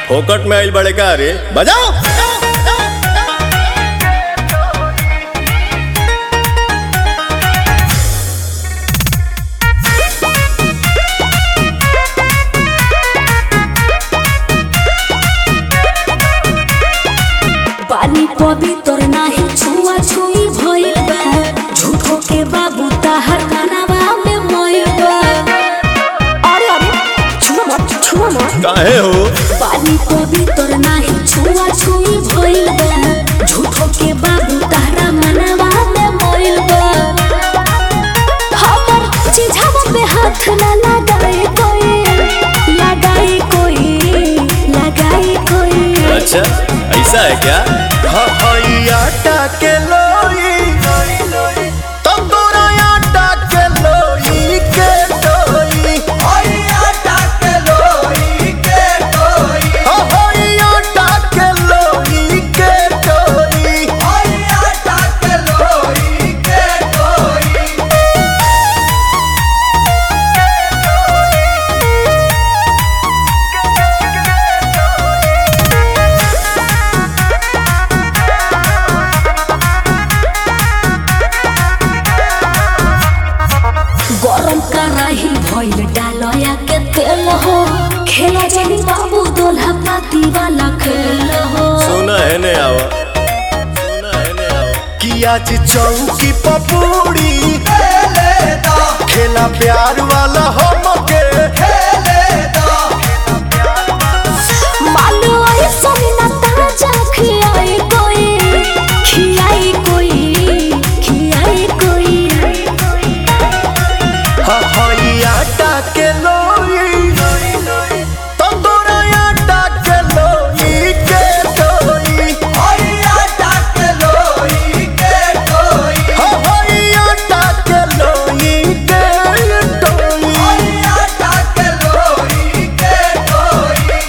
फोकट में आइल बड़े का रे बजाओ। पानी पवित्र नाही छुआ छुई भइल बा झूठो के बाबू ताहर कानावा में मोइल बा। अरे अरे छुआ मत काहे हो? पानी पवित्र नाही छुआ छुई भइल बा झूठो के बाबू ताहरा मनावा में मोइल बा। हमर चिझावा पे हाथ ना लगाए कोई। अच्छा ऐसा है क्या? आटा के लोई तंदूरा आटा के लोई के लोई आटा के लोई के लोई आटा के लोई के लोई आटा के लोई के लोई। गरम कराही भइल डालया के तेल हो खेला जानी बाबू दोल्हा पाती वाला खेल हो। सुना है ने आवा कि आज चौकी पपूड़ी खेला प्यार वाला हमके मानो ऐसा ना ताजा खियाई कोई। आटा के लोई तंदूरा आटा के लोई के लोई आटा के लोई के लोई आटा के लोई के लोई आटा के लोई के लोई।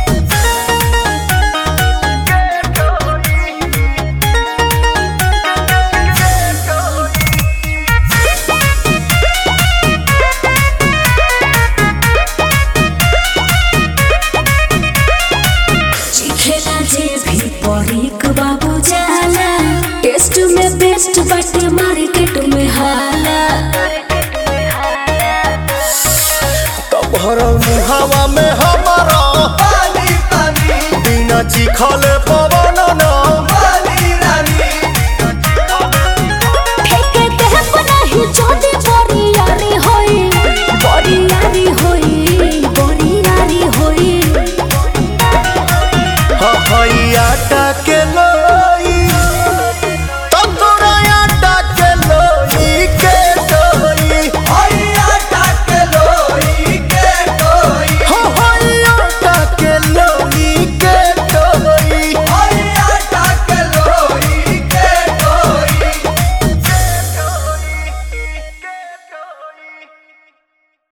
खेला जे भी परीक बाबू जाला टेस्ट में बेस्ट बाटे मार्केट में हाला। तोहर मुहावा में हमारा पानी बिना चिखले पवन न